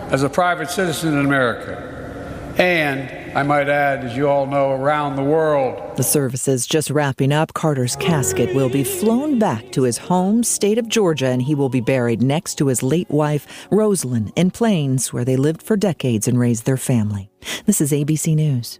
as a private citizen in America. And, I might add, as you all know, around the world. The service is just wrapping up. Carter's casket will be flown back to his home state of Georgia, and he will be buried next to his late wife, Rosalind, in Plains, where they lived for decades and raised their family. This is ABC News.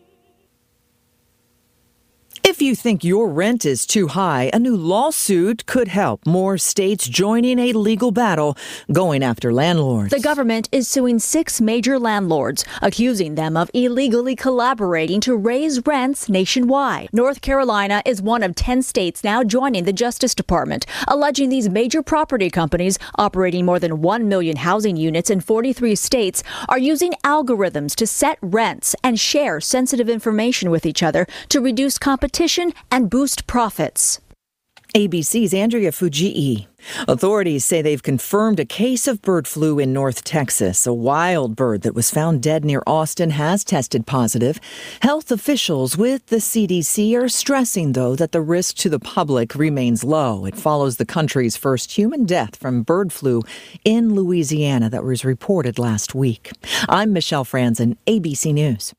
If you think your rent is too high, a new lawsuit could help more states joining a legal battle going after landlords. The government is suing 6 major landlords, accusing them of illegally collaborating to raise rents nationwide. North Carolina is one of 10 states now joining the Justice Department, alleging these major property companies operating more than 1 million housing units in 43 states are using algorithms to set rents and share sensitive information with each other to reduce competition and boost profits. ABC's Andrea Fujii. Authorities say they've confirmed a case of bird flu in North Texas. A wild bird that was found dead near Austin has tested positive. Health officials with the CDC are stressing, though, that the risk to the public remains low. It follows the country's first human death from bird flu in Louisiana that was reported last week. I'm Michelle Franzen, ABC News.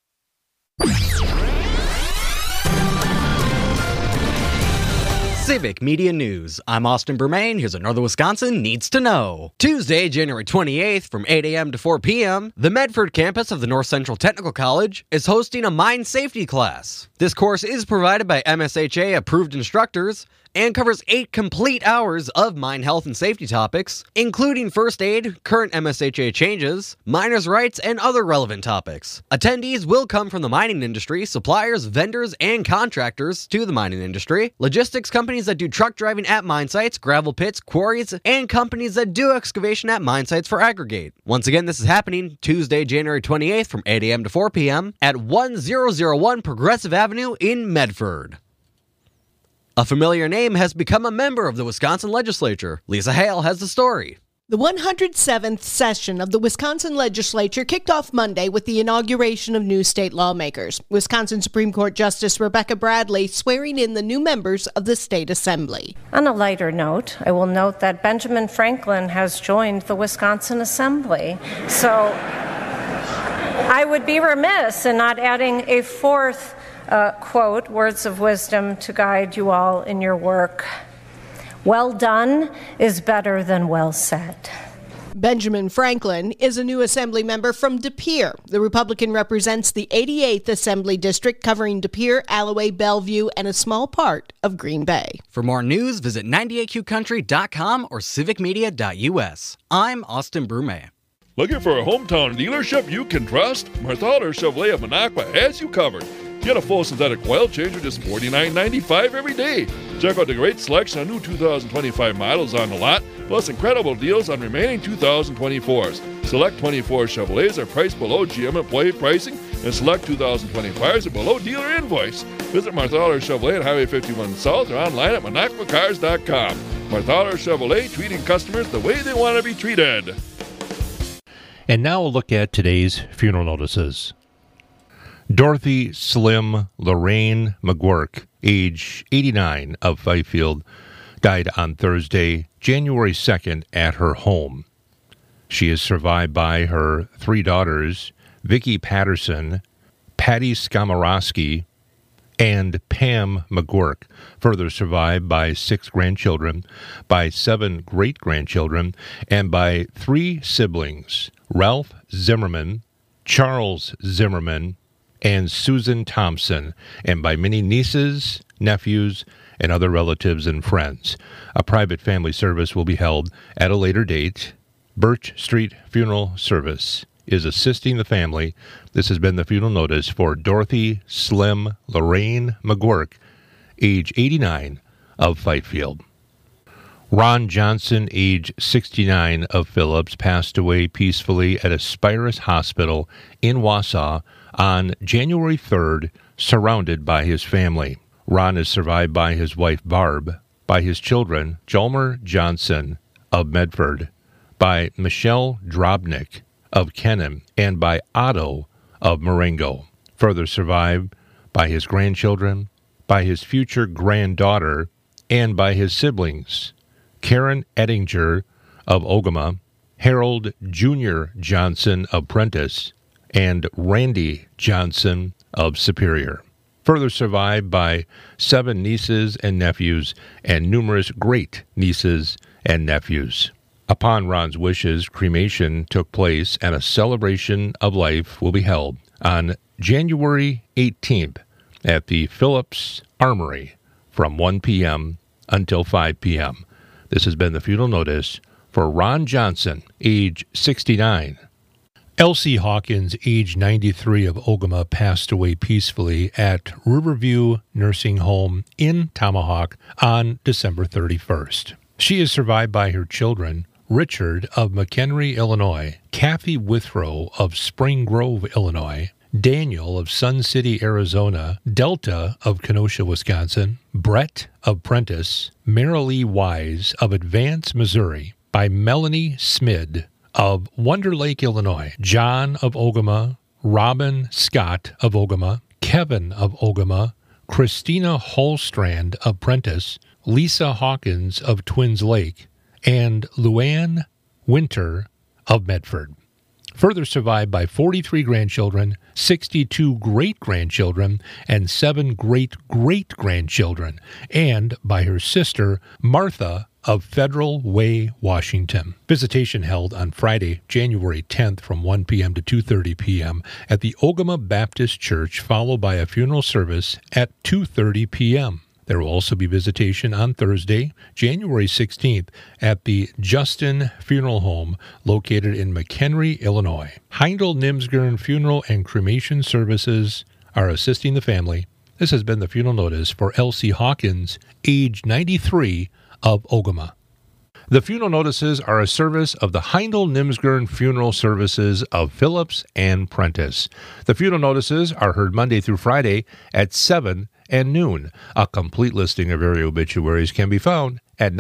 Civic Media News. I'm Austin Bermain. Here's what Northern Wisconsin needs to know. Tuesday, January 28th from 8 a.m. to 4 p.m., the Medford campus of the North Central Technical College is hosting a mine safety class. This course is provided by MSHA-approved instructors and covers 8 complete hours of mine health and safety topics, including first aid, current MSHA changes, miners' rights, and other relevant topics. Attendees will come from the mining industry, suppliers, vendors, and contractors to the mining industry, logistics companies that do truck driving at mine sites, gravel pits, quarries, and companies that do excavation at mine sites for aggregate. Once again, this is happening Tuesday, January 28th from 8 a.m. to 4 p.m. at 1001 Progressive Avenue in Medford. A familiar name has become a member of the Wisconsin legislature. Lisa Hale has the story. The 107th session of the Wisconsin legislature kicked off Monday with the inauguration of new state lawmakers. Wisconsin Supreme Court Justice Rebecca Bradley swearing in the new members of the state assembly. On a lighter note, I will note that Benjamin Franklin has joined the Wisconsin Assembly. So I would be remiss in not adding a fourth quote, words of wisdom to guide you all in your work. Well done is better than well said. Benjamin Franklin is a new assembly member from De Pere. The Republican represents the 88th Assembly District, covering De Pere, Alloway, Bellevue, and a small part of Green Bay. For more news, visit 98qcountry.com or civicmedia.us. I'm Austin Brumet. Looking for a hometown dealership you can trust? Marthaler Chevrolet of Minocqua has you covered. Get a full synthetic oil change for just $49.95 every day. Check out the great selection of new 2025 models on the lot, plus incredible deals on remaining 2024s. Select 24 Chevrolets are priced below GM employee pricing, and select 2025s are below dealer invoice. Visit Marthaler Chevrolet at Highway 51 South or online at MinocquaCars.com. Marthaler Chevrolet, treating customers the way they want to be treated. And now a look at today's funeral notices. Dorothy Slim Lorraine McGuirk, age 89, of Fifield, died on Thursday, January 2nd, at her home. She is survived by her 3 daughters, Vicki Patterson, Patty Skomorowski, and Pam McGuirk, further survived by 6 grandchildren, by 7 great-grandchildren, and by 3 siblings, Ralph Zimmerman, Charles Zimmerman, and Susan Thompson, and by many nieces, nephews, and other relatives and friends. A private family service will be held at a later date. Birch Street Funeral Service is assisting the family. This has been the funeral notice for Dorothy Slim Lorraine McGuirk, age 89, of Fifield. Ron Johnson, age 69, of Phillips, passed away peacefully at Aspirus Hospital in Wausau on January 3rd, surrounded by his family. Ron is survived by his wife Barb, by his children Jalmer Johnson of Medford, by Michelle Drobnik of Kenham, and by Otto of Marengo. Further survived by his grandchildren, by his future granddaughter, and by his siblings, Karen Ettinger of Ogama, Harold Jr. Johnson of Prentice, and Randy Johnson of Superior. Further survived by 7 nieces and nephews and numerous great-nieces and nephews. Upon Ron's wishes, cremation took place and a celebration of life will be held on January 18th at the Phillips Armory from 1 p.m. until 5 p.m. This has been the funeral notice for Ron Johnson, age 69. Elsie Hawkins, age 93 of Ogama, passed away peacefully at Riverview Nursing Home in Tomahawk on December 31st. She is survived by her children, Richard of McHenry, Illinois, Kathy Withrow of Spring Grove, Illinois, Daniel of Sun City, Arizona, Delta of Kenosha, Wisconsin, Brett of Prentice, Marilee Wise of Advance, Missouri, by Melanie Smid of Wonder Lake, Illinois, John of Ogama, Robin Scott of Ogama, Kevin of Ogama, Christina Holstrand of Prentice, Lisa Hawkins of Twins Lake, and Luann Winter of Medford. Further survived by 43 grandchildren, 62 great-grandchildren, and 7 great-great-grandchildren, and by her sister, Martha of Federal Way, Washington. Visitation held on Friday, January 10th from 1 p.m. to 2:30 p.m. at the Ogama Baptist Church, followed by a funeral service at 2:30 p.m. There will also be visitation on Thursday, January 16th, at the Justin Funeral Home located in McHenry, Illinois. Heindel Nimsgren Funeral and Cremation Services are assisting the family. This has been the funeral notice for Elsie Hawkins, age 93, of Ogama. The funeral notices are a service of the Heindel Nimsgren Funeral Services of Phillips and Prentice. The funeral notices are heard Monday through Friday at 7 and noon. A complete listing of area obituaries can be found at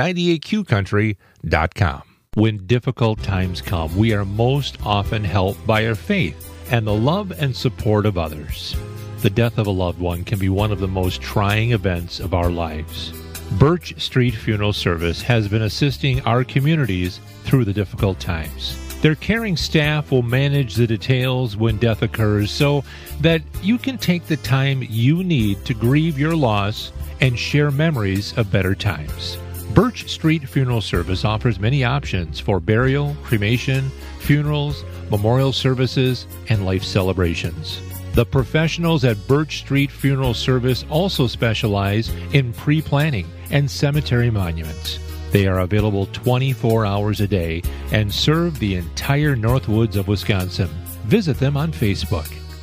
98qcountry.com. When difficult times come, we are most often helped by our faith and the love and support of others. The death of a loved one can be one of the most trying events of our lives. Birch Street Funeral Service has been assisting our communities through the difficult times. Their caring staff will manage the details when death occurs so that you can take the time you need to grieve your loss and share memories of better times. Birch Street Funeral Service offers many options for burial, cremation, funerals, memorial services, and life celebrations. The professionals at Birch Street Funeral Service also specialize in pre-planning and cemetery monuments. They are available 24 hours a day and serve the entire Northwoods of Wisconsin. Visit them on Facebook.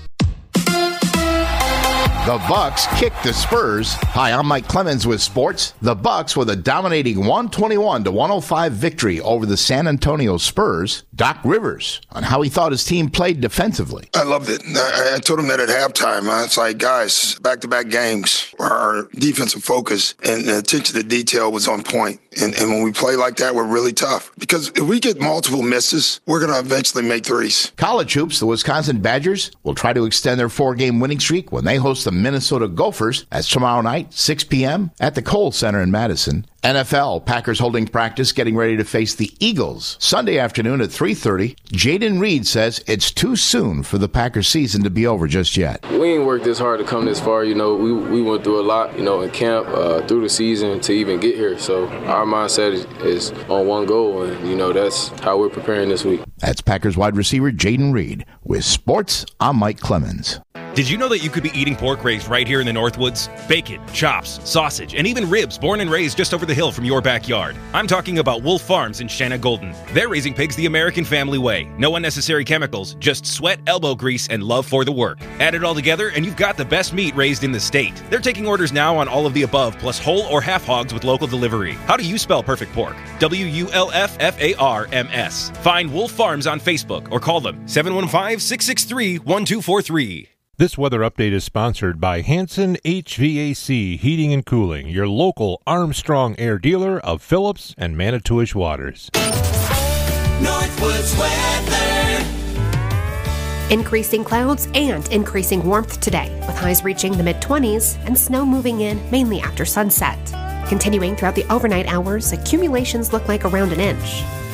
The Bucks kick the Spurs. Hi, I'm Mike Clemens with sports. The Bucks with a dominating 121-105 victory over the San Antonio Spurs. Doc Rivers on how he thought his team played defensively. I loved it. I told him that at halftime. It's like, guys, back-to-back games, our defensive focus and attention to detail was on point. And when we play like that, we're really tough. Because if we get multiple misses, we're going to eventually make threes. College hoops, the Wisconsin Badgers will try to extend their 4-game winning streak when they host the Minnesota Gophers. That's tomorrow night, 6 p.m. at the Kohl Center in Madison. NFL, Packers holding practice, getting ready to face the Eagles. Sunday afternoon at 3:30. Jaden Reed says it's too soon for the Packers season to be over just yet. We ain't worked this hard to come this far. We went through a lot, in camp, through the season to even get here. So our mindset is on one goal, and, that's how we're preparing this week. That's Packers wide receiver Jaden Reed. With sports, I'm Mike Clemens. Did you know that you could be eating pork raised right here in the Northwoods? Bacon, chops, sausage, and even ribs born and raised just over the hill from your backyard. I'm talking about Wolf Farms in Shanna Golden. They're raising pigs the American family way. No unnecessary chemicals, just sweat, elbow grease, and love for the work. Add it all together and you've got the best meat raised in the state. They're taking orders now on all of the above, plus whole or half hogs with local delivery. How do you spell perfect pork? WULFFARMS. Find Wolf Farms on Facebook or call them 715-663-1243. This weather update is sponsored by Hanson HVAC Heating and Cooling, your local Armstrong Air dealer of Phillips and Manitowish Waters. Northwoods weather. Increasing clouds and increasing warmth today, with highs reaching the mid-20s and snow moving in mainly after sunset. Continuing throughout the overnight hours, accumulations look like around an inch.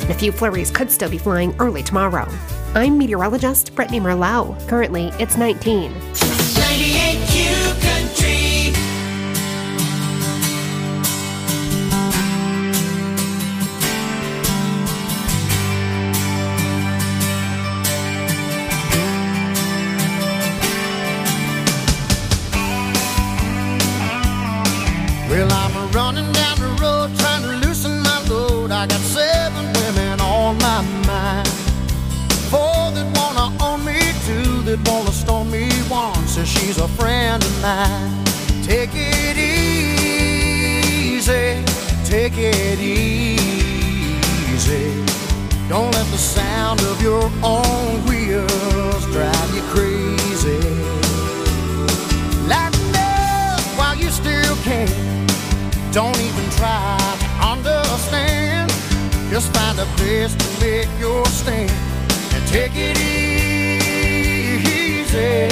and a few flurries could still be flying early tomorrow. I'm meteorologist Brittany Merlot. Currently, it's 19. 98Q Country. Well, I'm running down the road trying to loosen my load. I got 7 women on my mind. 4 that wanna own me, 2 that wanna stone me. 1 says she's a friend of mine. Take it easy, take it easy. Don't let the sound of your own wheels drive you crazy. Lighten up while you still can. Don't even try to understand. Just find a place to make your stand and take it easy.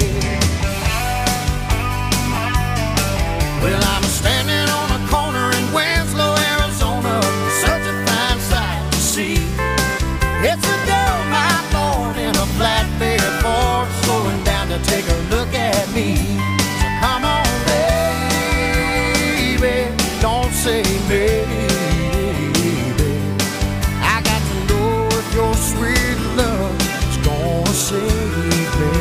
Well, I'm standing on a corner in Winslow, Arizona. Such a fine sight to see. It's a girl, my Lord, in a flatbed Ford, slowing down to take a look at me. So come on, don't say maybe. I got to know if your sweet love is gonna save me.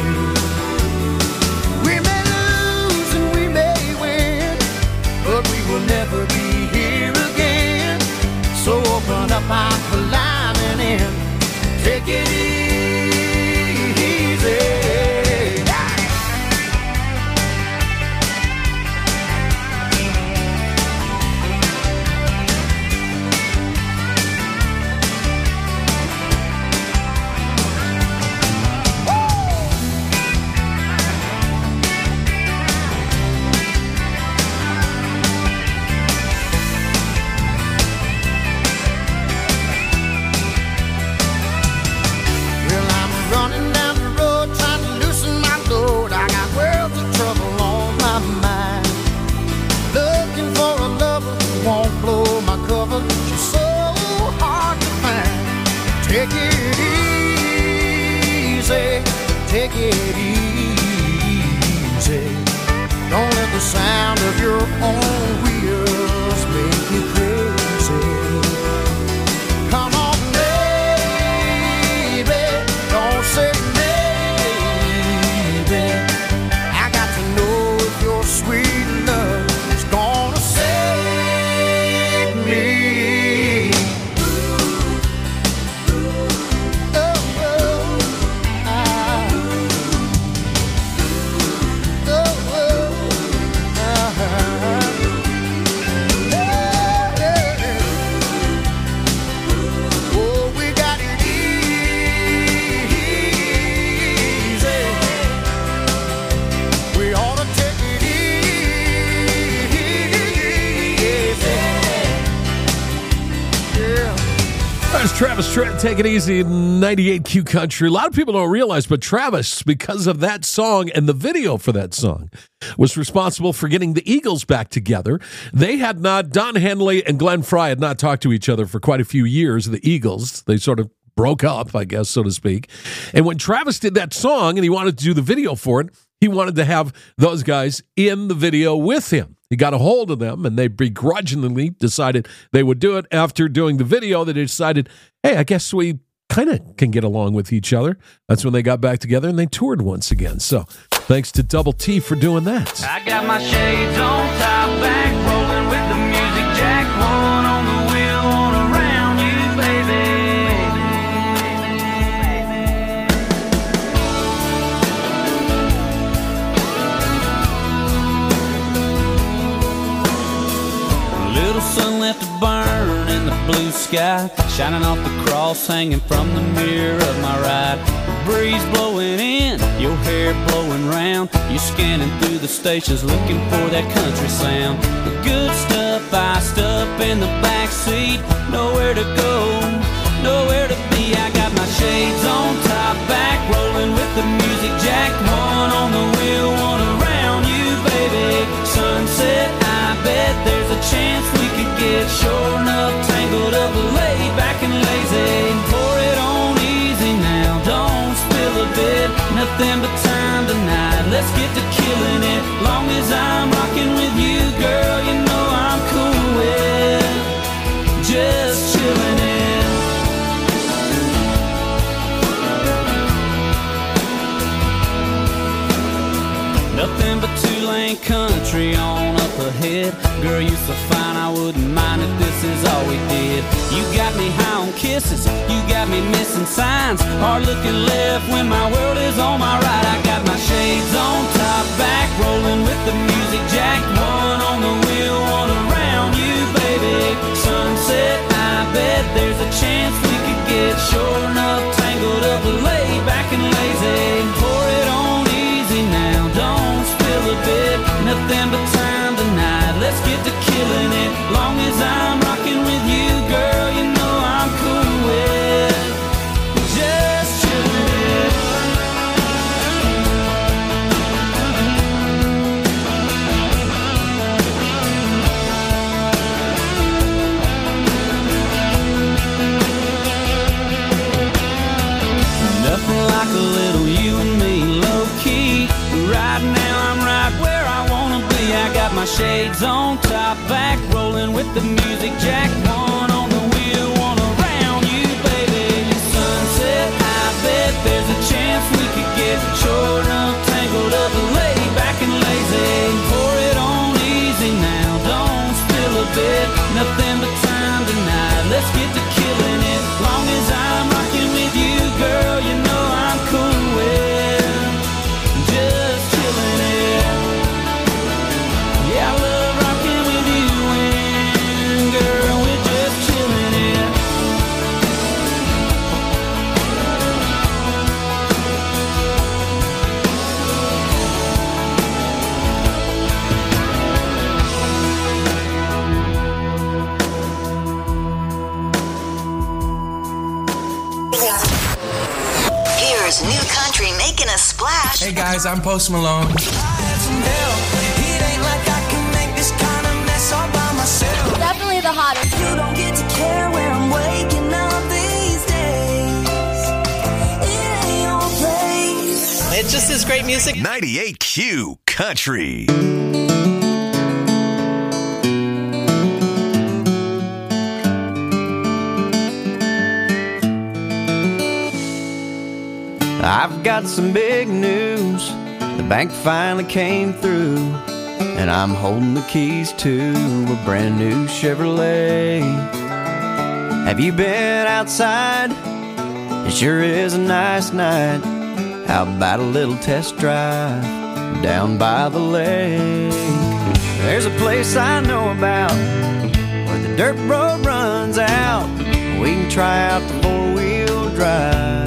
We may lose and we may win, but we will never be here again. So open up our climbing in. Take it easy. Take it easy, take it easy. Don't let the sound of your own wheels make you crazy. Come on, baby, don't say maybe. I got to know if your sweet love is gonna save me. That's Travis Tritt, Take It Easy, 98Q Country. A lot of people don't realize, but Travis, because of that song and the video for that song, was responsible for getting the Eagles back together. They had not, Don Henley and Glenn Frey had not talked to each other for quite a few years, the Eagles. They sort of broke up, I guess, so to speak. And when Travis did that song and he wanted to do the video for it, he wanted to have those guys in the video with him. He got a hold of them, and they begrudgingly decided they would do it. After doing the video, they decided, hey, I guess we kind of can get along with each other. That's when they got back together, and they toured once again. So thanks to Double T for doing that. I got my shades on, top back, rolling with the music jack. One on the wheel, one around you, baby. Little sun left to burn in the blue sky, shining off the cross hanging from the mirror of my ride. The breeze blowing in, your hair blowing round. You scanning through the stations looking for that country sound. The good stuff iced up in the back seat. Nowhere to go, nowhere to be. I got my shades on, top back, rolling with the music jack. One on the wheel, one around you, baby. Sunset, I bet there's a chance we could get sure enough tangled up, laid back and lazy. Nothing but time tonight. Let's get to killing it. Long as I'm rocking with you, girl, you know I'm cool with just chilling it. Nothing but two-lane country on up ahead. Girl, you so fine, I wouldn't mind if this is all we did. You got me high on kisses, you got me missing signs. Hard looking left when my world is on my right. I got my shades on, top back, rolling with the music jack. One on the wheel, one around you, baby. Sunset, I bet there's a chance we could get sure enough tangled up, laid back and lazy. Pour it on easy now, don't spill a bit. Nothing but time tonight. Let's get to killing it. Long as I'm rocking with you, girl, you know I'm cool with just chilling it. Nothing like a little you and me, low key. Right now I'm right where I wanna be. I got my shades on, top back, rolling with the music jack. One on the wheel, one around you, baby. Sunset, I bet there's a chance we could get short enough, tangled up, laid back and lazy. Pour it on easy now, don't spill a bit. Nothing but time tonight. Let's get to killing it. Long as I'm rocking with you, girl, you know I'm cool with just chilling it. Yeah, I love rocking with you, and girl, we're just chilling it. Here's new country making a splash. Hey guys, I'm Post Malone. Definitely the hottest. You don't get to care where I'm waking up these days. It ain't your place. It just is great music. 98Q Country. I've got some big news. The bank finally came through, and I'm holding the keys to a brand new Chevrolet. Have you been outside? It sure is a nice night. How about a little test drive down by the lake? There's a place I know about where the dirt road runs out. We can try out the four-wheel drive.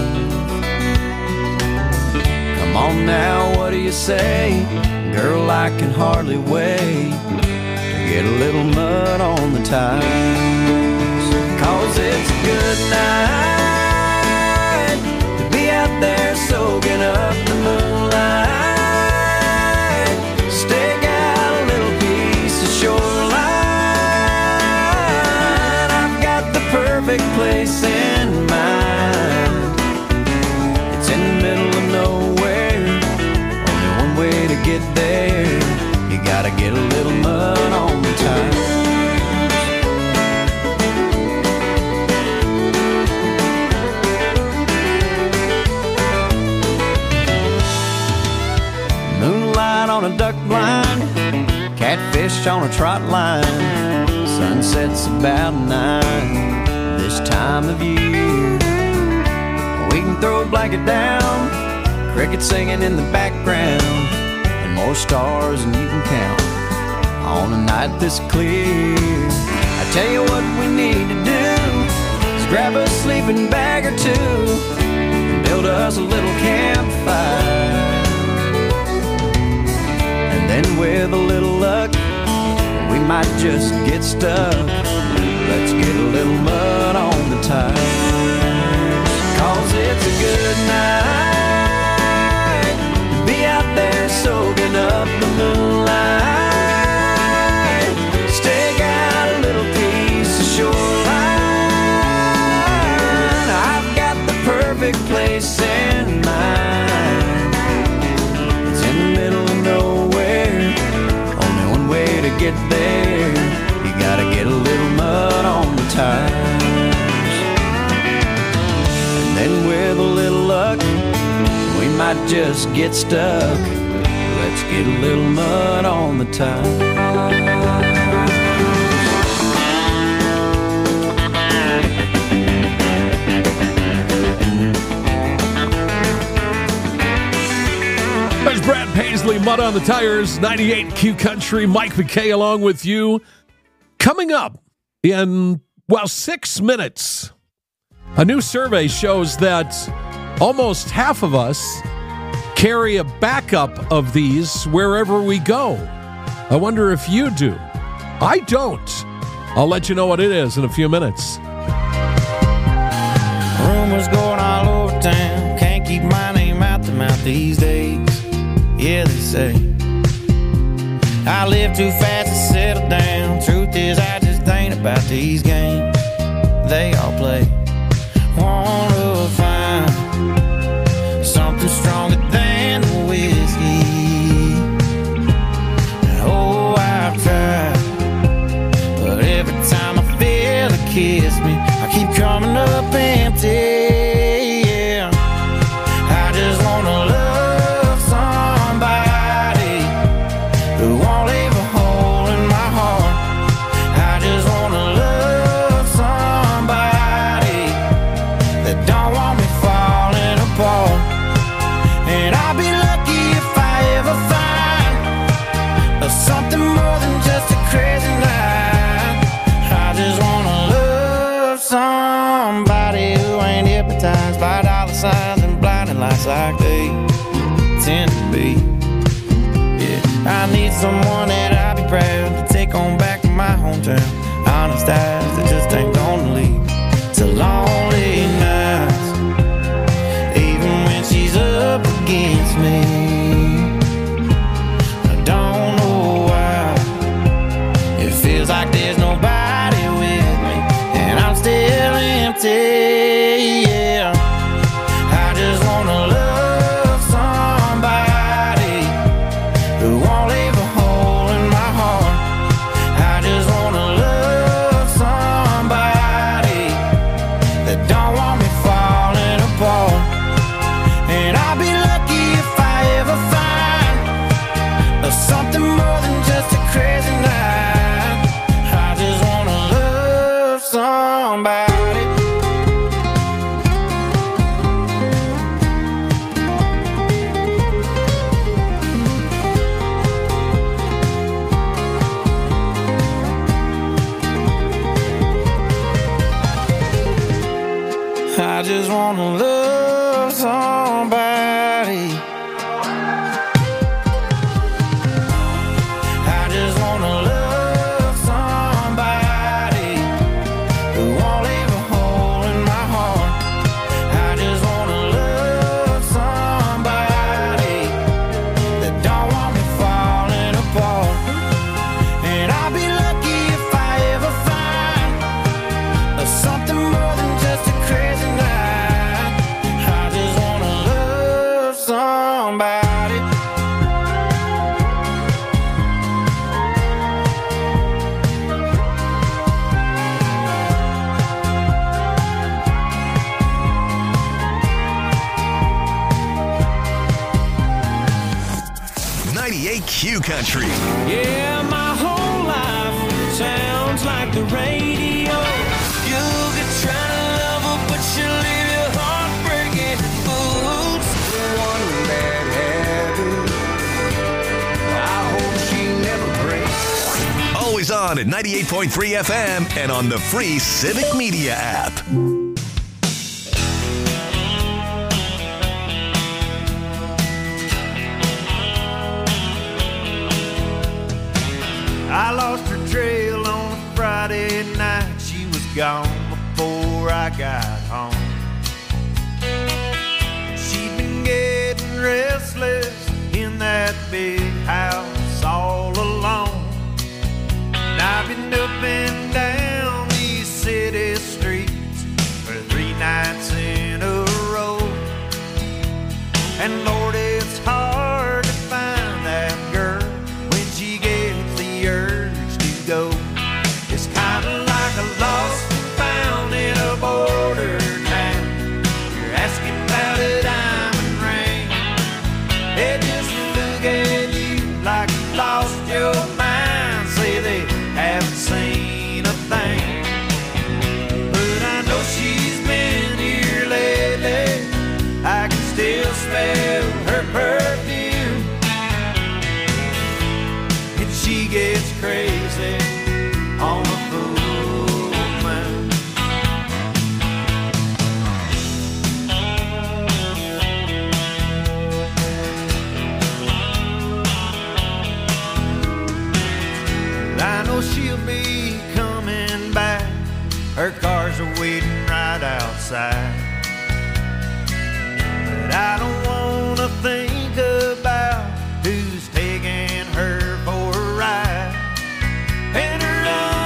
Come on now, what do you say? Girl, I can hardly wait to get a little mud on the tires. 'Cause it's a good night to be out there soaking up the moonlight. Stake out a little piece of shoreline. I've got the perfect place in mind. It's in the middle of nowhere, only one way to get there. You gotta get a little mud on the tires. Moonlight on a duck blind, catfish on a trot line. Sunset's about 9 this time of year. We can throw a blanket down, crickets singing in the background, and more stars than you can count on a night this clear. I tell you what we need to do is grab a sleeping bag or two and build us a little campfire. And then with a little luck, we might just get stuck. Let's get a little mud on the tires. 'Cause it's a good night to be out there soaking up the moonlight. Stake out a little piece of shoreline. I've got the perfect place in mind. get there, you gotta get a little mud on the tires. And then with a little luck, we might just get stuck. Let's get a little mud on the tires. There's Brad Paisley, Mud on the Tires, 98 Q Country. Mike McKay along with you. Coming up in, 6 minutes, a new survey shows that almost half of us carry a backup of these wherever we go. I wonder if you do. I don't. I'll let you know what it is in a few minutes. Rumors going all over town. Can't keep my name out the mouth these days. Yeah, they say I live too fast to settle down. Truth is, I just ain't about these games they all play. Wanna find something stronger than the whiskey. Oh, I've tried, but every time I feel it kiss me, I keep coming up empty. Yeah, I just wanna love who won't leave a hole in my heart. I just wanna love somebody that don't want me falling apart. And I'll be lucky if I ever find something more than just a crazy night. I just wanna love somebody who ain't hypnotized by dollar signs and blinding lights like they tend to be. I need someone that I'll be proud to take on back to my hometown. Honest eyes that just ain't gonna lead to lonely nights. Even when she's up against me, I don't know why it feels like there's nobody with me, and I'm still empty. Yeah, I just wanna love who won't leave a hole in my heart. I just wanna love somebody that don't want me falling apart. And I'll be lucky if I ever find something more than just a crazy night. I just wanna love somebody. I just wanna love somebody. I just wanna love somebody who won't leave a hole in my heart. I just wanna love somebody that don't want me falling apart. And I'll be lucky if I ever find something more than just a crazy night. I just wanna love somebody. Q Country. Yeah, my whole life sounds like the radio. You could try to love her, but she'll leave your heart breaking. Oops, one bad habit. I hope she never breaks. Always on at 98.3 FM and on the free Civic Media app. I lost her trail on a Friday night. She was gone before I got home. She'd been getting restless in that big house all alone. And I've been up and down these city streets for 3 nights in a row. And Lord, it's hard to find that girl when she gets the urge side. But I don't want to think about who's taking her for a ride. And her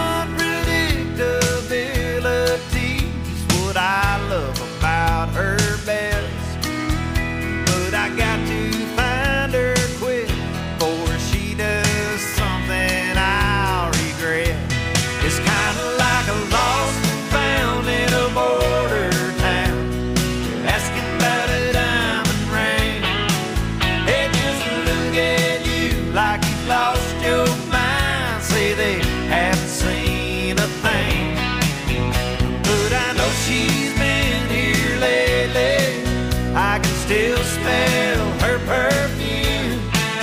unpredictability is what I love about her best. But I got to find her quick before she does something I'll regret. It's kind of like a lost and found in a border town. You're asking about a diamond ring. They just look at you like you've lost your mind. Say they haven't seen a thing. But I know she's been here lately. I can still smell her perfume.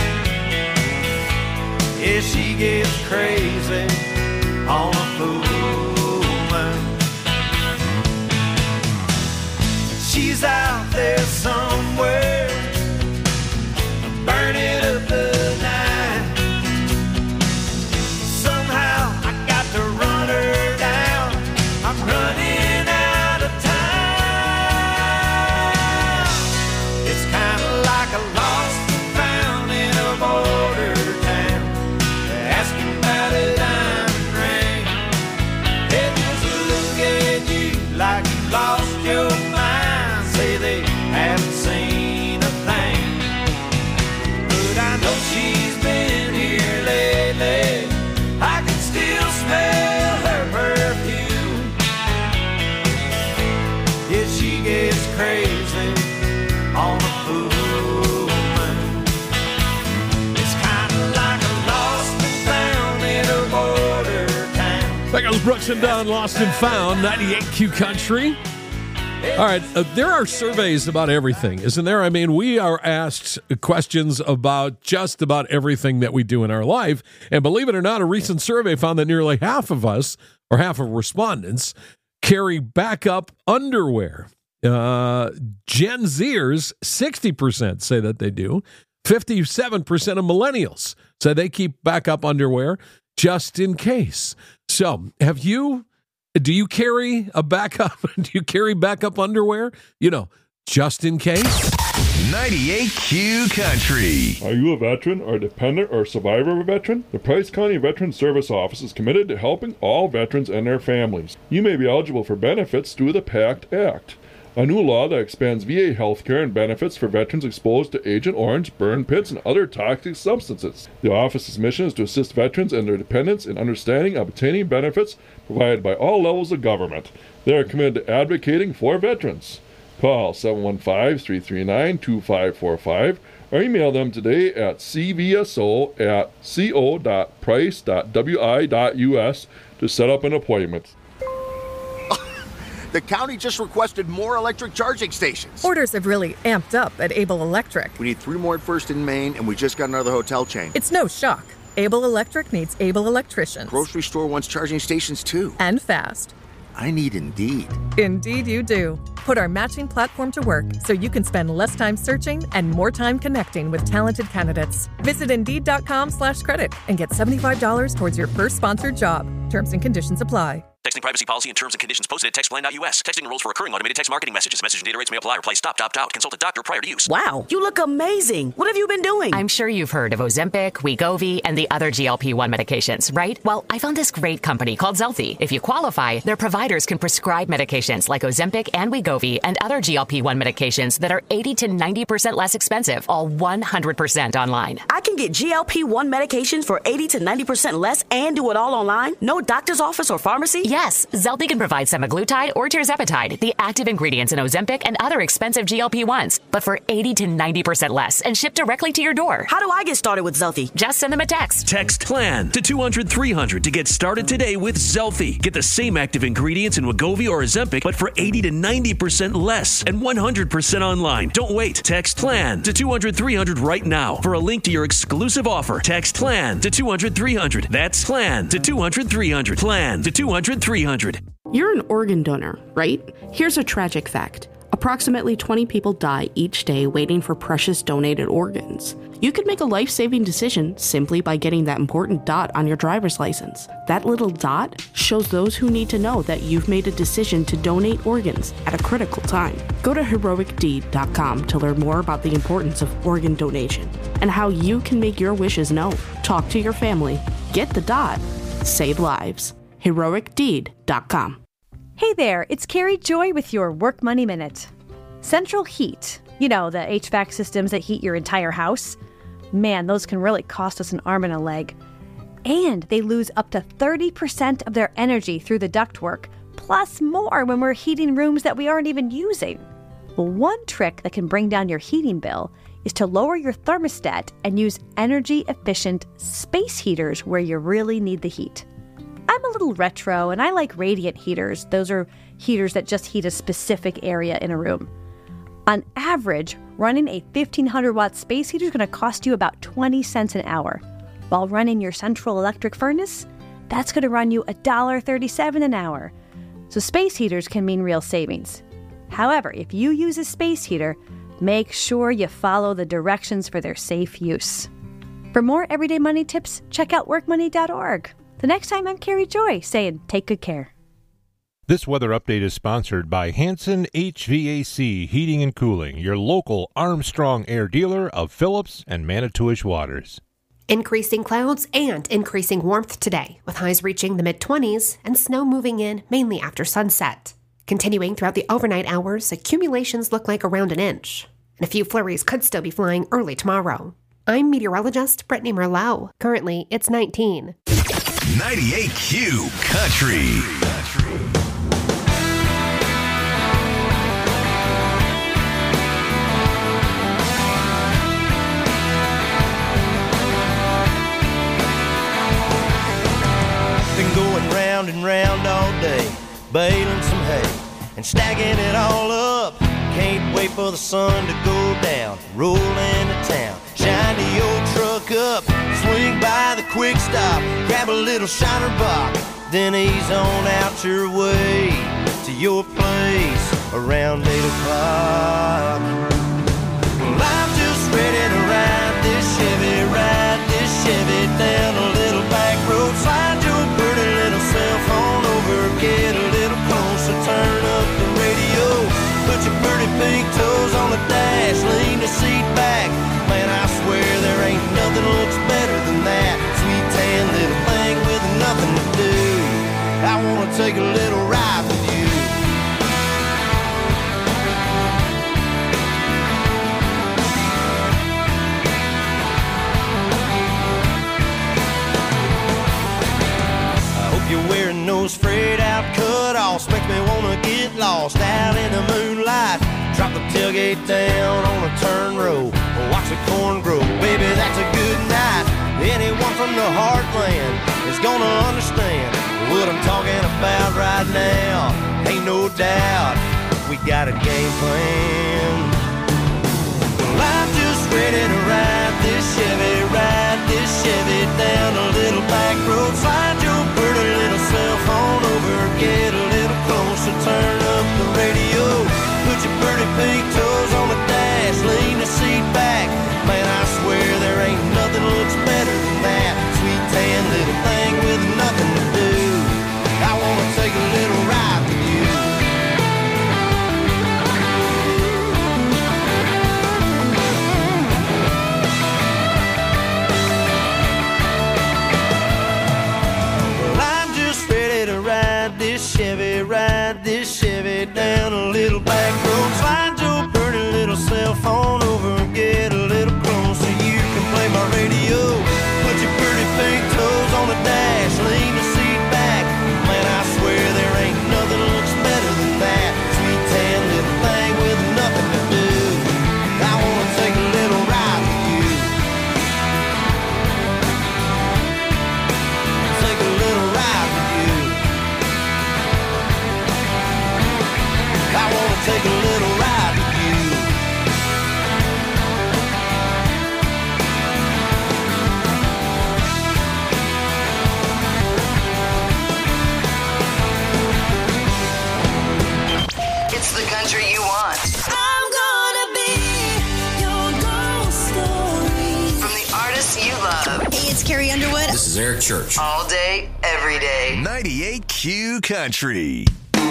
Yeah, she gets crazy on a full moon. She's out there somewhere, burning up the night. Somehow I got to run her down. I'm running out of time. It's kind of like a lost and found in a border town. Asking about a diamond ring. They just look at you like you lost your mind. Say they haven't seen a thing. But I know she's been here lately. I can still smell her perfume. Yeah, she gets crazy on a full moon. It's kind of like a lost and found in a border town. That goes Brooks and Dunn, Lost and Found, 98Q Country. All right, there are surveys about everything, isn't there? I mean, we are asked questions about just about everything that we do in our life. And believe it or not, a recent survey found that nearly half of us, or half of respondents, carry backup underwear. Gen Zers, 60% say that they do. 57% of millennials say they keep backup underwear just in case. So, do you carry a backup? Do you carry backup underwear? You know, just in case? 98Q Country. Are you a veteran or dependent or survivor of a veteran? The Price County Veteran Service Office is committed to helping all veterans and their families. You may be eligible for benefits through the PACT Act, a new law that expands VA health care and benefits for veterans exposed to Agent Orange, burn pits, and other toxic substances. The office's mission is to assist veterans and their dependents in understanding and obtaining benefits provided by all levels of government. They are committed to advocating for veterans. Call 715-339-2545 or email them today at cvso@co.price.wi.us to set up an appointment. The county just requested more electric charging stations. Orders have really amped up at Able Electric. We need 3 more at First and Main, and we just got another hotel chain. It's no shock. Able Electric needs able electricians. Grocery store wants charging stations too. And fast. I need Indeed. Indeed you do. Put our matching platform to work so you can spend less time searching and more time connecting with talented candidates. Visit Indeed.com/credit and get $75 towards your first sponsored job. Terms and conditions apply. Texting privacy policy and terms and conditions posted at textplan.us. Texting enrolls for recurring automated text marketing messages. Message and data rates may apply. Reply stop, opt out. Consult a doctor prior to use. Wow, you look amazing. What have you been doing? I'm sure you've heard of Ozempic, Wegovy, and the other GLP-1 medications, right? Well, I found this great company called Zelfie. If you qualify, their providers can prescribe medications like Ozempic and Wegovy and other GLP-1 medications that are 80 to 90% less expensive, all 100% online. I can get GLP-1 medications for 80 to 90% less and do it all online? No doctor's office or pharmacy? Yes, Zelfie can provide semaglutide or tirzepatide, the active ingredients in Ozempic and other expensive GLP-1s, but for 80 to 90% less and shipped directly to your door. How do I get started with Zelfie? Just send them a text. Text PLAN to 200-300 to get started today with Zelfie. Get the same active ingredients in Wegovy or Ozempic, but for 80 to 90% less and 100% online. Don't wait. Text PLAN to 200-300 right now for a link to your exclusive offer. Text PLAN to 200-300. That's PLAN to 200-300. PLAN to 200-300. You're an organ donor, right? Here's a tragic fact. Approximately 20 people die each day waiting for precious donated organs. You could make a life-saving decision simply by getting that important dot on your driver's license. That little dot shows those who need to know that you've made a decision to donate organs at a critical time. Go to heroicdeed.com to learn more about the importance of organ donation and how you can make your wishes known. Talk to your family. Get the dot. Save lives. heroicdeed.com. Hey there, it's Carrie Joy with your Work Money Minute. Central Heat, you know, the HVAC systems that heat your entire house. Man, those can really cost us an arm and a leg. And they lose up to 30% of their energy through the ductwork, plus more when we're heating rooms that we aren't even using. Well, one trick that can bring down your heating bill is to lower your thermostat and use energy-efficient space heaters where you really need the heat. I'm a little retro, and I like radiant heaters. Those are heaters that just heat a specific area in a room. On average, running a 1,500-watt space heater is going to cost you about 20 cents an hour. While running your central electric furnace, that's going to run you $1.37 an hour. So space heaters can mean real savings. However, if you use a space heater, make sure you follow the directions for their safe use. For more everyday money tips, check out workmoney.org. The next time, I'm Carrie Joy saying, take good care. This weather update is sponsored by Hanson HVAC Heating and Cooling, your local Armstrong Air dealer of Phillips and Manitowish waters. Increasing clouds and increasing warmth today, with highs reaching the mid-20s and snow moving in mainly after sunset. Continuing throughout the overnight hours, accumulations look like around an inch, and a few flurries could still be flying early tomorrow. I'm meteorologist Brittany Merlot. Currently, it's 19. 98Q Country. Been going round and round all day, baling some hay and stacking it all up. Can't wait for the sun to go down, roll into town, shine the old truck up, swing by the quick stop, grab a little shiner box, then ease on out your way to your place around 8 o'clock. Well, I'm just ready to ride this Chevy down a little back road, slide your pretty little cell phone over, get a little closer, turn up the radio, put your pretty pink toes on the dash, lean the seat back. Man, I swear there ain't nothing looks better than that sweet tan little thing with nothing to do. I wanna take a little ride with you. I hope you're wearing those frayed out cutoffs, makes me wanna get lost out in the moonlight. Drop the tailgate down on a turn row, watch the corn grow. Baby, that's a good night. Anyone from the heartland is gonna understand what I'm talking about right now. Ain't no doubt we got a game plan. Well, I'm just ready to ride this Chevy down a little back road, slide your pretty little cell phone over, get a little closer, turn up the radio, put your pretty pink toes on the dash, lean the seat back. Man, I swear there ain't nothing looks better than that sweet tan little thing with nothing to do. I wanna take a little ride with you. It's Carrie Underwood. This is Eric Church. All day, every day. 98Q Country.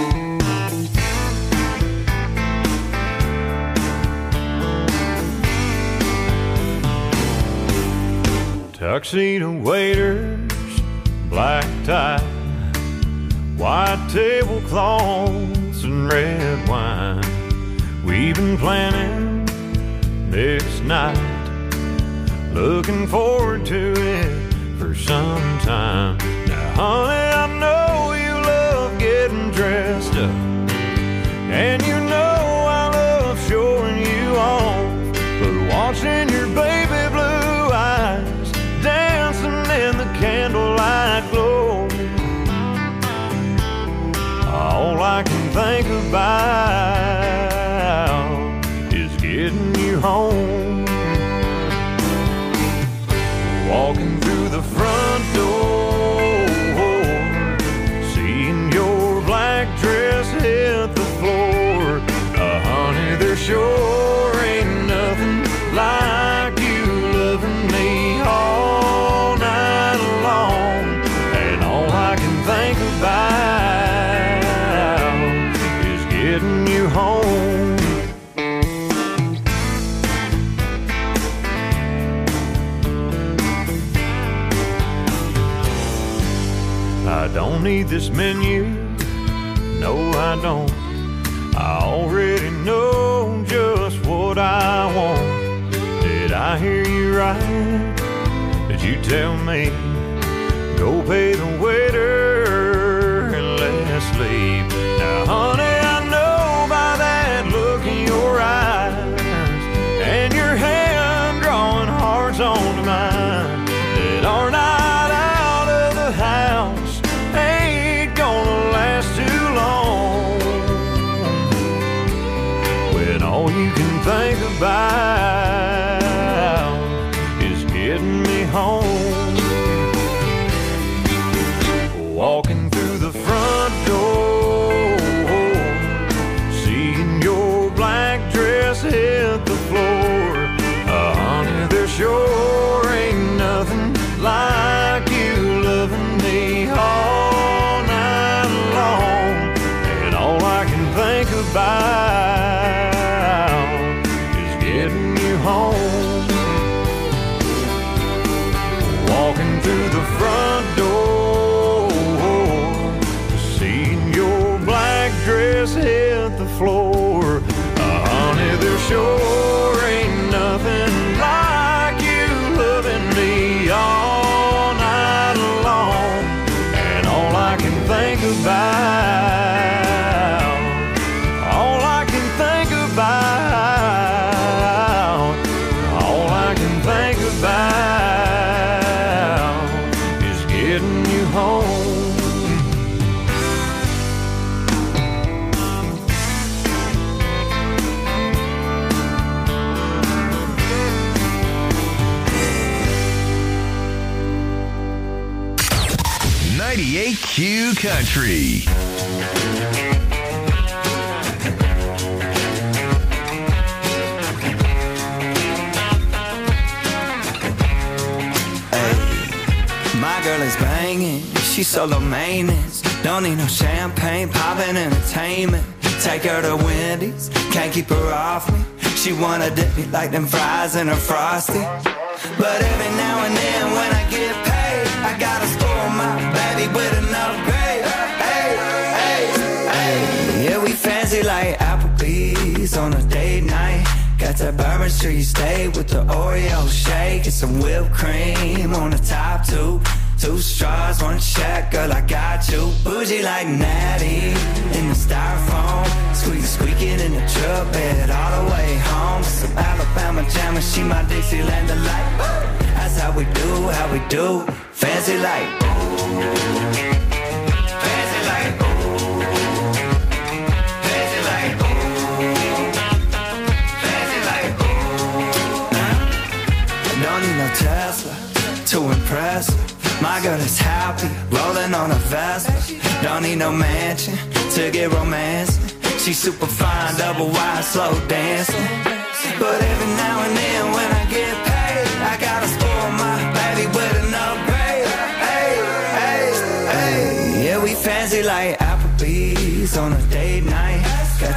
Tuxedo waiters, black tie, white tablecloths and red wine. We've been planning this night, looking forward to it for some time. Now, honey, I know you love getting dressed up, and you know I love showing you off, but watching your baby blue eyes dancing in the candlelight glow, all I can think about is getting you home. Walking through the front door, seeing your black dress hit the floor. Honey, there sure ain't nothing like you loving me all night long. And all I can think about is getting you home. I don't need this menu, no I don't. I already know just what I want. Did I hear you right? Did you tell me, go pay the waiter and let's leave? Now honey, I know by that look in your eyes and your hand drawing hearts onto mine that our night out of the house ain't gonna last too long, when all you can think about is getting me home. Walking through the front door, seeing your black dress hit the floor. Honey, there sure ain't nothing like you loving me all night long. And all I can think about is getting you home. Walking through the front door, seeing your black dress hit the floor. Honey, there sure ain't nothing like you loving me all night long. And all I can think about, all I can think about, all I can think about is getting you home. Q Country. My girl is banging, she's solo maintenance. Don't need no champagne, poppin' entertainment. Take her to Wendy's, can't keep her off me. She wanna dip me like them fries in her Frosty. But every now and then when I get paid, I gotta spoil my baby with an upgrade. Hey, hey, hey. Yeah, we fancy like Applebee's on a date night. Got that Bourbon Street steak with the Oreo shake and some whipped cream on the top two. Two straws, one check, girl, I got you. Bougie like Natty in the styrofoam. Squeaking in the truck bed all the way home. Some Alabama jammer, she my Dixieland delight. That's how we do, fancy like. Fancy like. Fancy like. Fancy like. Don't need no Tesla to impress her. My girl is happy, rolling on a Vespa. Don't need no mansion to get romance. She's super fine, double wide, slow dancing. But every now and then when I get paid, I gotta spoil my baby with another.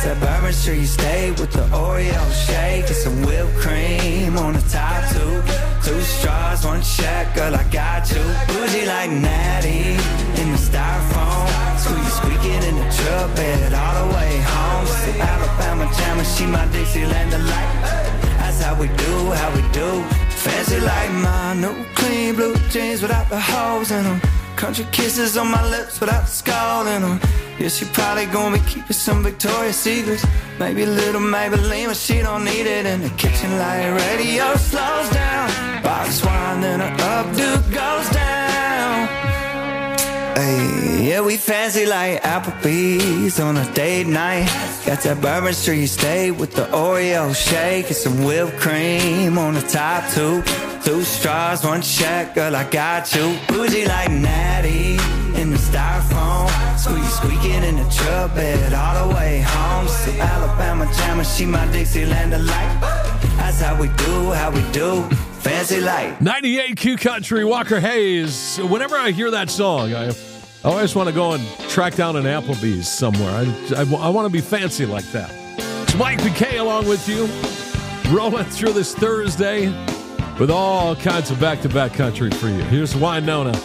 that Bourbon Street steak with the Oreo shake and some whipped cream on the top two. 2 straws, 1 check, girl, I got you. Bougie like Natty in the styrofoam. Squeaking in the truck bed all the way home. So Alabama jammer, she my Dixieland delight. That's how we do. Fancy like my new clean blue jeans without the holes in them. Country kisses on my lips without the skull in them. Yeah, she probably gonna be keeping some Victoria's Secrets. Maybe a little Maybelline, but she don't need it. In the kitchen like radio slows down. Box wine, then her updo goes down. Hey, yeah, we fancy like Applebee's on a date night. Got that Bourbon Street steak with the Oreo shake and some whipped cream on the top two. 2 straws, 1 check, girl, I got you. Bougie like Natty in the styrofoam. Squeaking in the truck bed all the way home. So Alabama jammer, she my Dixieland delight. That's how we do. Fancy like 98 Q Country, Walker Hayes. Whenever I hear that song, I always want to go and track down an Applebee's somewhere. I want to be fancy like that. It's Mike McKay along with you, rolling through this Thursday with all kinds of back-to-back country for you. Here's Wynonna.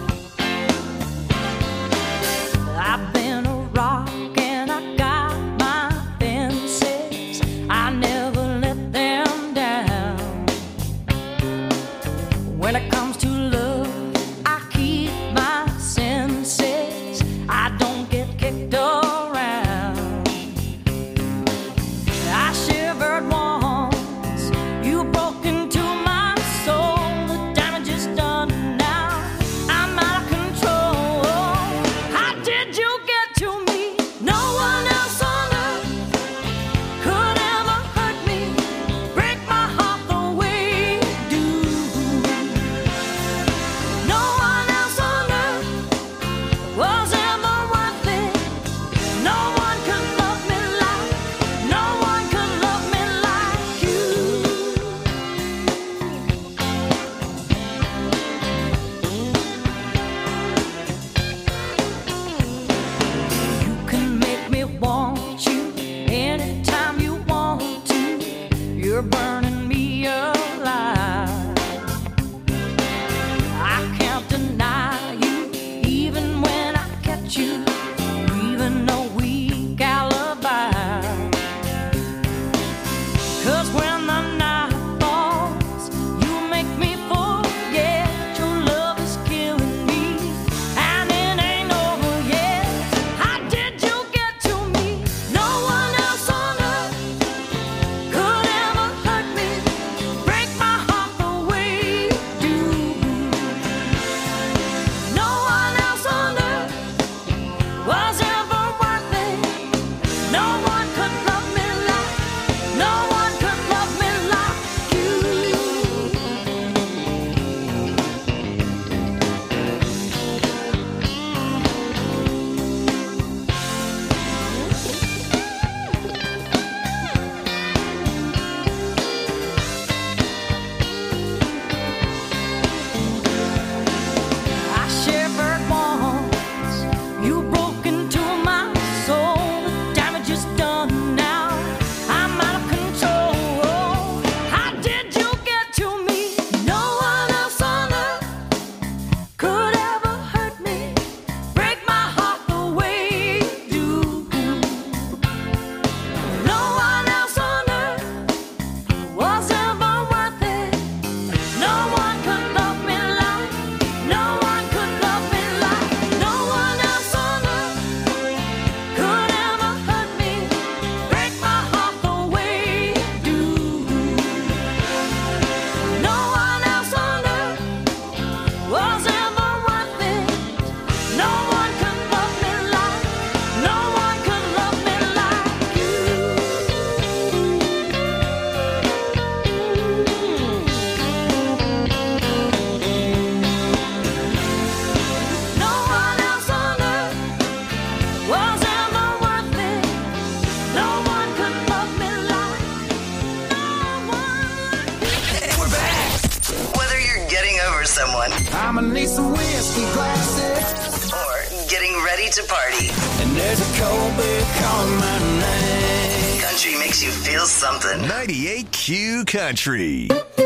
I've been a rock and I got my fences. I never let them down. When it comes to love, I keep my senses. I don't get kicked around. I shivered once, you broke into my soul. The damage is done now. I'm out of control. How did you get to me? No one else on earth could ever hurt me, break my heart the way you do. No one else on earth was ever worth it. No one could love me like, no one could love me like you. You can make me want you anytime you want to. You're burning me alive. I can't deny you, even when I catch you, even a weak alibi. 'Cause when the night falls, you make me forget your love is killing me, and it ain't over yet. How did you get to me? No one else on earth could ever hurt me, break my heart the way you do. No one else on earth was ever worth it. No one could love me like, no one could love me like you. I shivered once, you broke into my soul. The damage is done now. I'm out of control. How did you get to me? No one else on earth could ever hurt me, break my heart the way you do. No one else on earth was ever worth it. No one could love me like, no one could love me like, no one else on earth could ever hurt me, break my heart the way you do. No one else on earth was ever worth it. No one could love me like, no one could love me like you. No one else on earth was ever worth it. No one could love me like, no one like. We're back. Whether you're getting over someone I'ma need some whiskey glasses. or getting ready to party, And there's a cold beer calling my name. country makes you feel something. 98Q Country.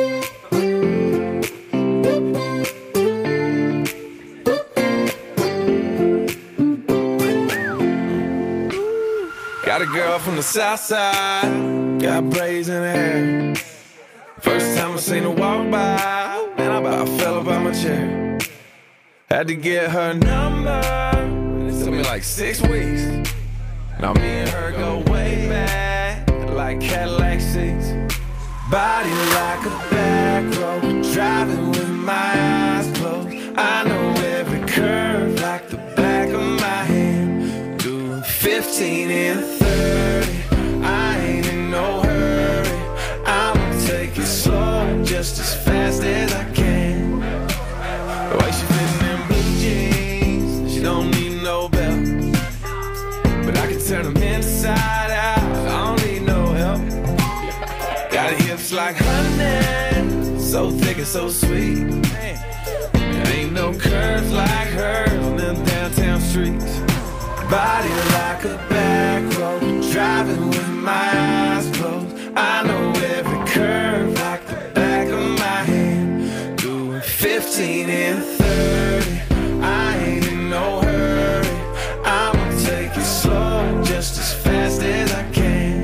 Got a girl from the south side, got braids in her hair. First time I seen her walk by, man, I about fell up out my chair. Had to get her number, it took me like 6 weeks. Now me and her go way back, like Cadillac seats. Body like a back road, driving with my eyes closed. I know every curve like the back of my hand. Doing 15 and 30, I ain't in no hurry. I'ma take it slow, just as fast as I can. The way she fitting in blue jeans, she don't need no belt. But I can turn them inside out, I don't need no help. Got hips like honey, so thick and so sweet. There ain't no curves like hers on them downtown streets. Body like a back road, driving with my eyes closed. I know every curve like the back of my hand. Doing 15 and 30, I ain't in no hurry. I'ma take it slow, just as fast as I can.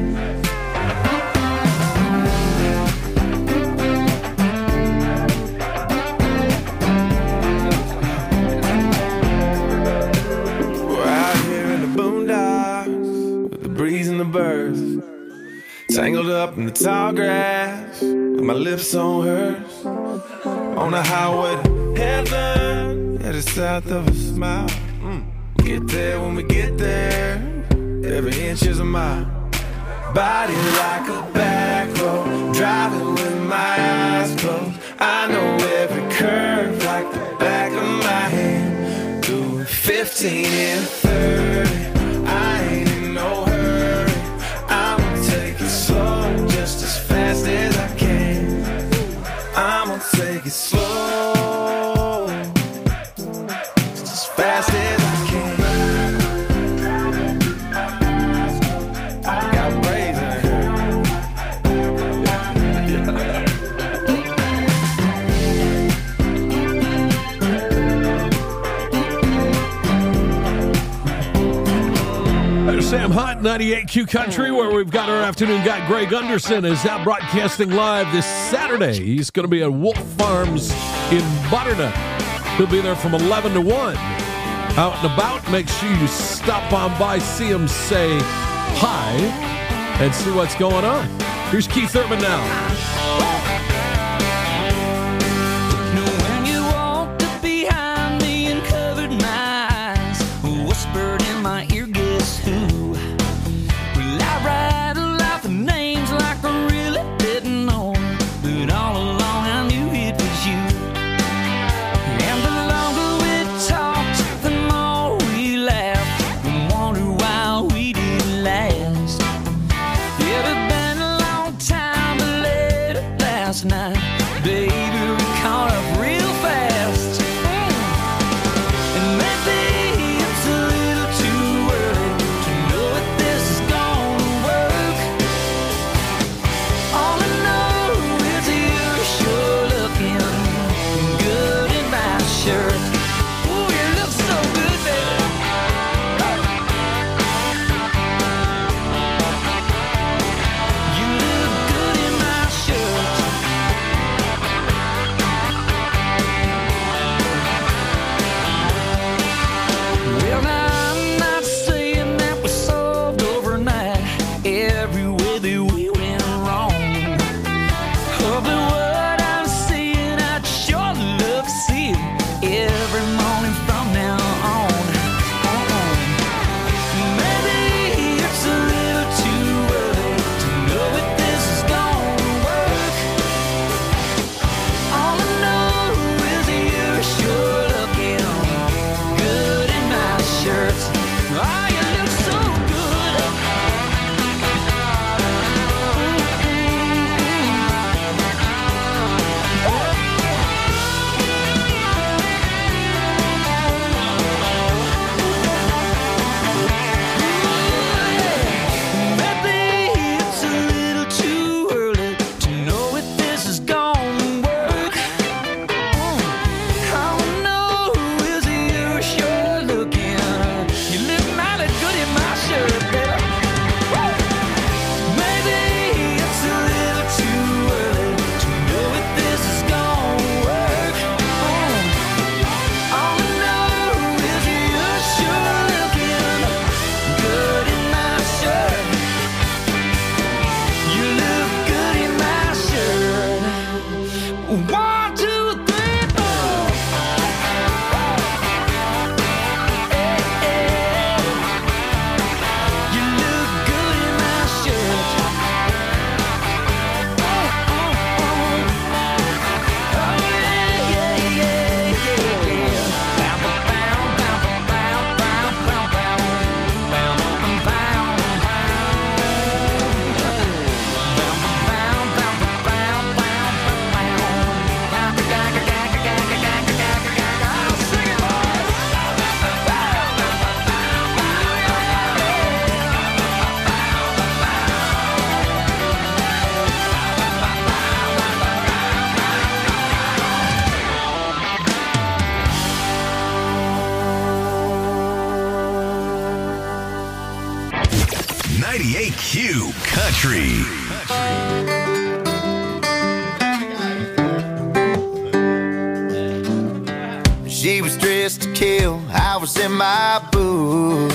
Breeze and the birds, tangled up in the tall grass, with my lips on hers. On the highway to heaven, headed south of a smile. Get there when we get there, every inch is a mile. Body like a back road, driving with my eyes closed. I know every curve like the back of my hand. Doing 15 and 30, I ain't in no hurry. I'ma take it slow, just as fast as I can. I'ma take it slow, just as fast as I can. I got braids in her hair. There's Sam Hunt, 98Q Country, where we've got our afternoon guy, Greg Anderson, is out broadcasting live this Saturday. He's going to be at Wolf Farms in Butternut. He'll be there from 11 to 1. Out and about, make sure you stop on by, see him, say hi, and see what's going on. Here's Keith Urban now. When you walked up behind me and covered my eyes, whispered in my ear, guess who? Well, I rattled out the names like I really didn't know, but all along I knew it was you. And the longer we talked, the more we laughed and wondered why we didn't last. It had been a long time, but late last night, baby, we caught up real fast. And maybe it's a little too early to know if this is gonna work. All I know is you're sure looking good in my shirt. Ooh, you look so good, baby. You look good in my shirt. Country. She was dressed to kill, I was in my boots.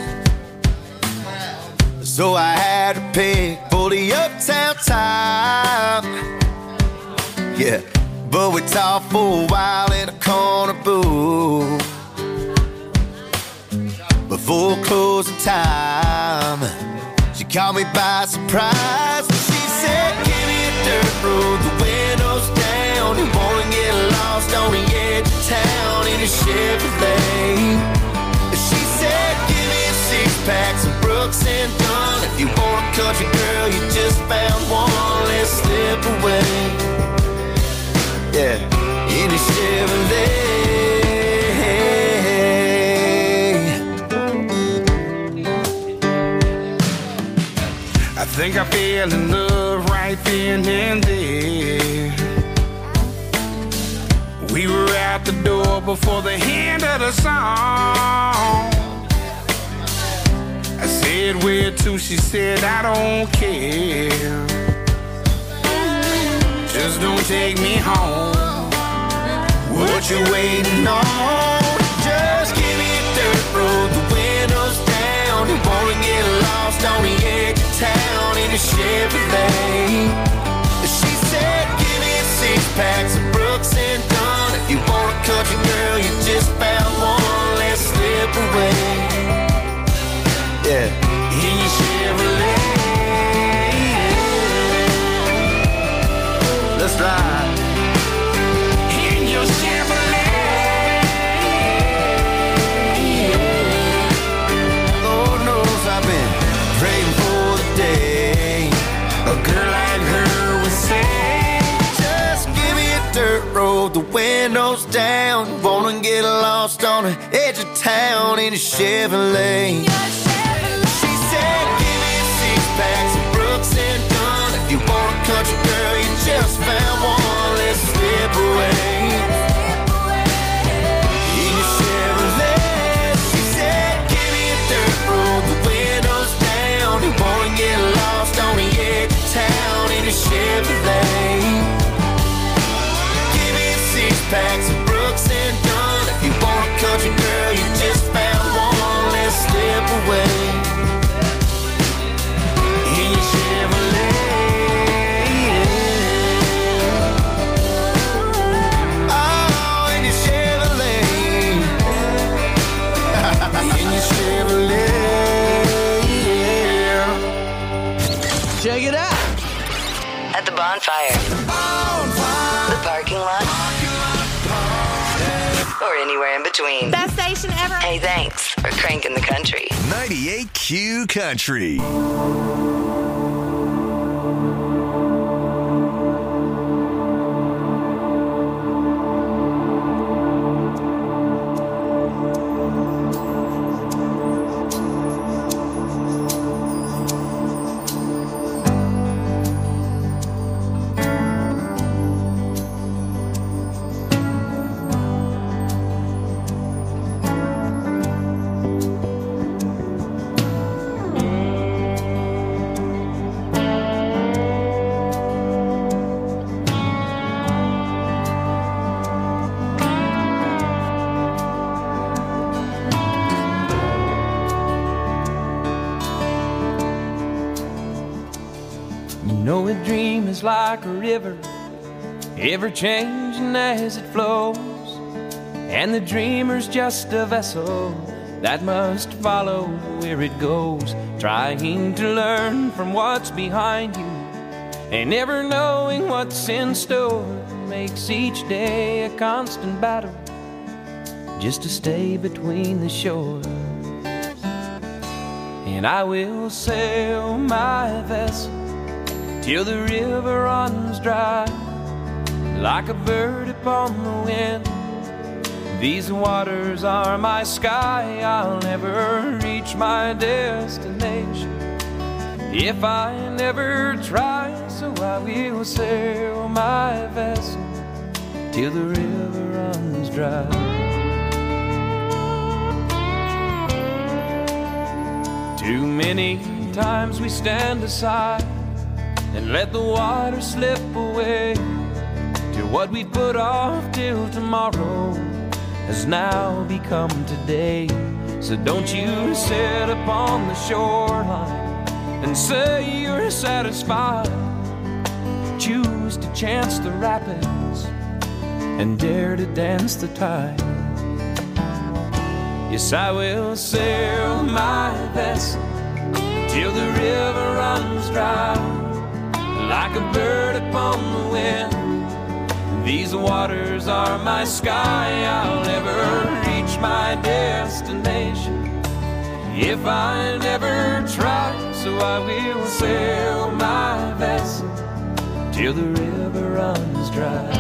So I had to pick for the uptown time. Yeah, but we talked for a while in a corner booth. Before closing time, she caught me by surprise. She said, give me a dirt road, the windows down. You wanna get lost on the edge of town in a Chevrolet. She said, give me a six-pack, some Brooks and Dunn. If you want a country girl, you just found one. Let's slip away. Yeah, in a Chevrolet. I think I fell in love right then and there. We were out the door before the end of the song. I said, where to? She said, I don't care. Just don't take me home. What you waiting on? Just give me a dirt road, the windows down. You wanna get lost on the edge of town in a Chevrolet. She said, give me a six-pack, some Brooks and Dunn. If you want a country girl, you just found one. Let's slip away. Yeah, in your Chevrolet. Let's ride. In your Chevrolet. Lord knows I've been praying for the day a girl like her would say, just give me a dirt road, the windows down. Wanna get lost on the edge of town in a Chevrolet. She said, give me a six-pack, some Brooks and Dunn. If you want a country girl, you just found one. Let's slip away. In your Chevrolet. She said, give me a dirt road, the windows down. You wanna get lost on the edge of town in a Chevrolet. Give me a six-pack, some Brooks and Dunn. If you want a country girl, you just found one. Let's slip away. In your Chevrolet. Oh, in your Chevrolet. In your Chevrolet. Check it out. At the bonfire. The parking lot. Or anywhere in between. Best station ever. Hey, thanks for cranking the country. 98Q Country. know a dream is like a river, ever changing as it flows, and the dreamer's just a vessel that must follow where it goes, trying to learn from what's behind you and never knowing what's in store makes each day a constant battle just to stay between the shores. And I will sail my vessel till the river runs dry, like a bird upon the wind. These waters are my sky, I'll never reach my destination if I never try. So I will sail my vessel till the river runs dry. Too many Sometimes we stand aside and let the water slip away till what we put off till tomorrow has now become today. So don't you sit upon the shoreline and say you're satisfied. Choose to chance the rapids and dare to dance the tide. Yes, I will sail my vessel till the river runs dry, like a bird upon the wind. These waters are my sky. I'll never reach my destination if I never try. So I will sail my vessel till the river runs dry.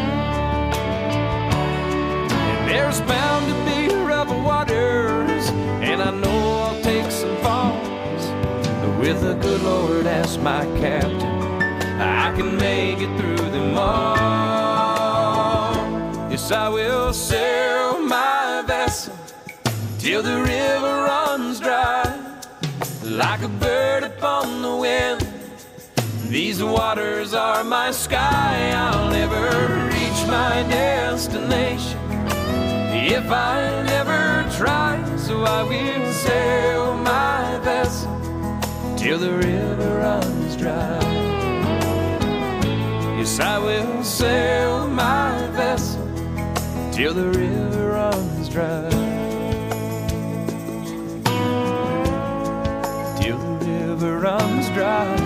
And there's bound to be rough waters, and I know I'll take some falls. But with the good Lord as my captain, I can make it through them all. Yes, I will sail my vessel till the river runs dry, like a bird upon the wind. These waters are my sky. I'll never reach my destination if I never try. So I will sail my vessel till the river runs dry. Yes, I will sail my vessel till the river runs dry. Till the river runs dry.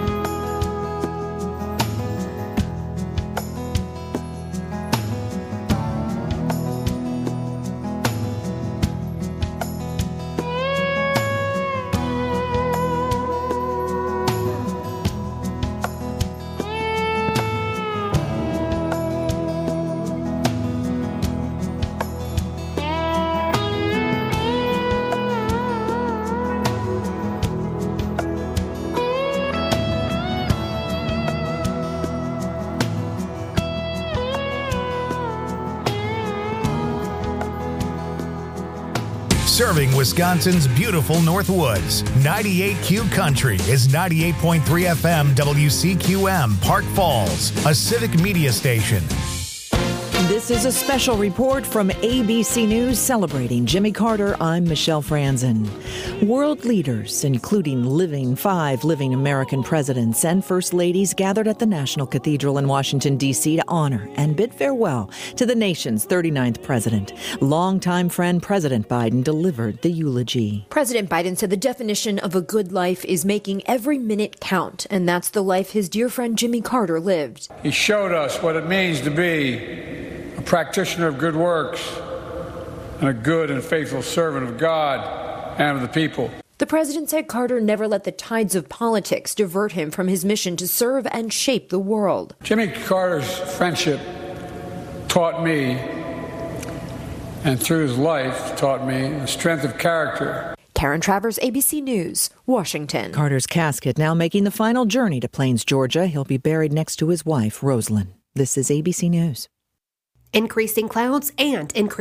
Serving Wisconsin's beautiful North Woods. 98Q Country is 98.3 FM WCQM, Park Falls, a civic media station. This is a special report from ABC News celebrating Jimmy Carter. I'm Michelle Franzen. World leaders, including five living American presidents and first ladies, gathered at the National Cathedral in Washington, D.C. to honor and bid farewell to the nation's 39th president. Longtime friend President Biden delivered the eulogy. President Biden said the definition of a good life is making every minute count, and that's the life his dear friend Jimmy Carter lived. He showed us what it means to be a practitioner of good works and a good and faithful servant of God and of the people. The president said Carter never let the tides of politics divert him from his mission to serve and shape the world. Jimmy Carter's friendship taught me, and through his life taught me, the strength of character. Karen Travers, ABC News, Washington. Carter's casket now making the final journey to Plains, Georgia. He'll be buried next to his wife, Rosalind. This is ABC News. Increasing clouds and increasing